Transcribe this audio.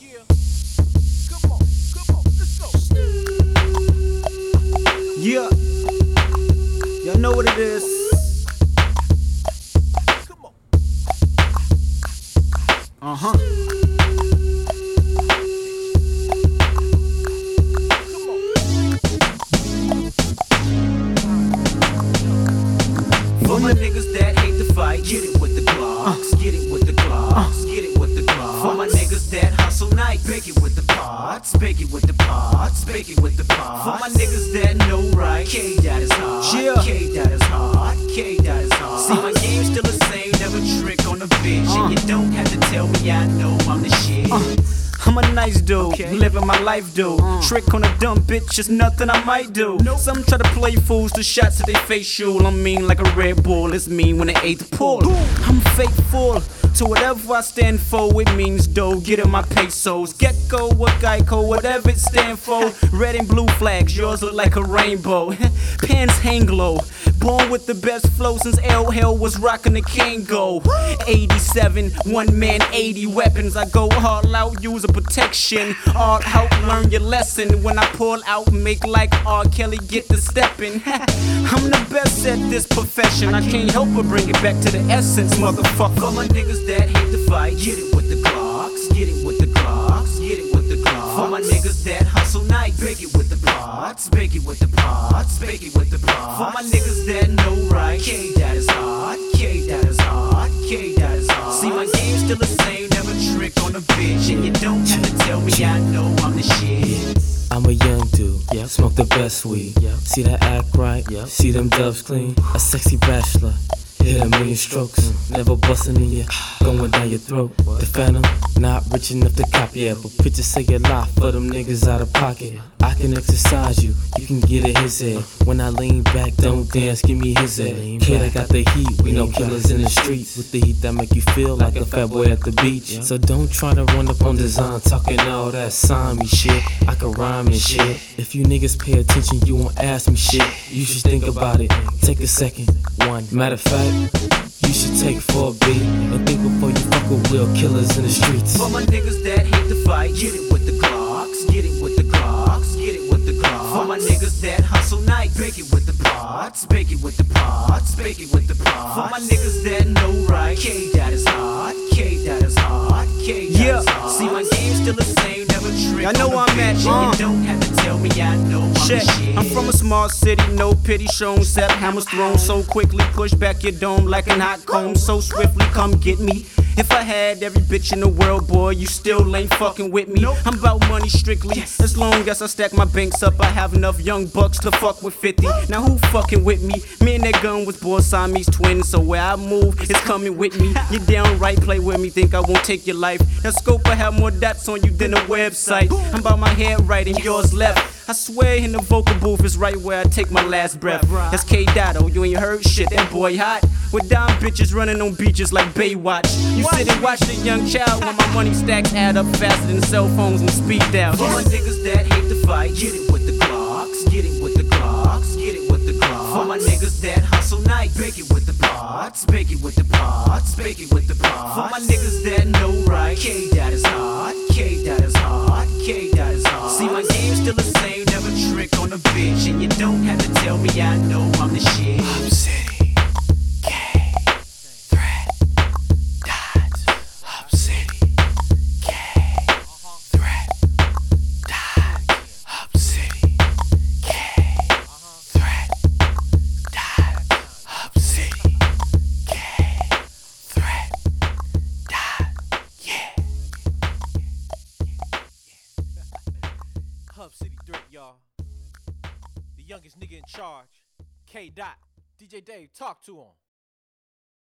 Yeah. Come on, let's go. Yeah. Y'all know what it is. Come on. Uh-huh. Come on. For my niggas that hate to fight, get it with the Glocks, get it with the Glocks, get it with the Glocks. For my niggas that hustle night, bake it with the pots, bake it with the pots, bake it with the pots. For my niggas that know right, K that is hard, Yeah. K that is hard, K that is hard. See my game's still the same, never trick on a bitch, and you don't have to tell me I know I'm the shit. I'm a nice dude, Okay. living my life, dude. Trick on a dumb bitch is nothing I might do. Some try to play fools to shots at they face shoot. I'm mean like a Red Bull, it's mean when they ate the pool. I'm faithful to whatever I stand for, it means dough. Get in my pesos, Gecko or Geico, whatever it stand for. Red and blue flags, yours look like a rainbow. Pants hang low, born with the best flow since L Hell was rocking the Kango. 87, one man, 80 weapons. I go all out, use a protection. All out, learn your lesson. When I pull out, make like R. Kelly, get the stepping. I'm the best at this profession. I can't help but bring it back to the essence, motherfucker. For my niggas that hate to fight, get it with the Glocks, get it with the Glocks, get it with the Glocks. For my niggas that hustle night, bake it with the pots, bake it with the pots, bake it with the pots. For my niggas that know right, K that is hard, K that is hard, K that is hard. See my game's still the same, never trick on a bitch, and you don't have to tell me I know I'm the shit. I'm a young dude, smoke the best weed. See that act right, see them dubs clean. A sexy bachelor, hit a million strokes. Never bustin' in you, going down your throat. The Phantom, not rich enough to copy it, but pictures say a lot for them niggas out of pocket. I can exercise you, you can get at his head. When I lean back, don't dance, give me his head. Kid, I got the heat, we know killers in the streets. With the heat that make you feel like a fat boy at the beach. So don't try to run up on design, talking all that sign me shit. I can rhyme and shit. If you niggas pay attention, you won't ask me shit. You should think about it, take a second. One, matter of fact, you should take 4B and think before you fuck with real killers in the streets. For my niggas that hate to fight, get it with the Glocks, get it with the Glocks, get it with the Glocks. For my niggas that hustle night, bake it with the pots, bake it with the pots, bake it with the pots. For my niggas that know right, K that is hard, K that is hard, K that is hard. See my game's still the same, never trick I know on a where I'm at, bitch, and you don't have to tell me I know I'm the Shit, shit. I'm from a small city, no pity shown. Set hammers thrown so quickly, push back your dome like an hot comb. So swiftly, come get me. If I had every bitch in the world, boy, you still ain't fucking with me. I'm about money strictly. As long as I stack my banks up, I have enough young bucks to fuck with 50. Now who fucking with me? Me and that gun was born Siamese twins, so where I move, it's coming with me. You downright play with me, think I won't take your life. That scope, I have more dots on you than a website. I'm about my head right and yours left. I swear in the vocal booth is right where I take my last breath. That's K Dotto, you ain't heard shit, that boy hot. With dime bitches running on beaches like Baywatch. You sit and watch the young child when my money stacks add up faster than cell phones and speed dial. For my niggas that hate to fight, get it with the Glocks, get it with the Glocks, get it with the Glocks. For my niggas that hustle night, bake it with the pots, bake it with the pots, bake it with the pots. For my niggas that know right, K that is hard, K that is hard, K that is hard. See my game's still the same, never trick on a bitch, and you don't have to tell me I know I'm the shit. Hub City, K, Threat, Dots. Hub City, K, Threat, Dots. Hub City, K, Threat, Dots. Hub City, K, Threat, Dots. Yeah. Hub City Threat, y'all. The youngest nigga in charge. K Dot. DJ Dave, talk to him.